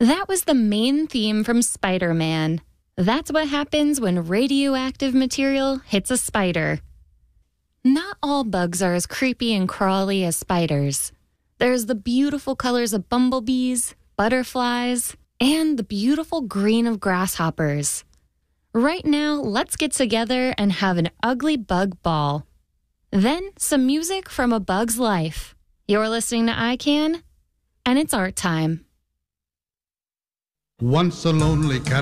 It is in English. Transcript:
That was the main theme from Spider-Man. That's what happens when radioactive material hits a spider. Not all bugs are as creepy and crawly as spiders. There's the beautiful colors of bumblebees, butterflies, and the beautiful green of grasshoppers. Right now, let's get together and have an ugly bug ball. Then, some music from a bug's life. You're listening to ICANN, and it's art time. Once a lonely cat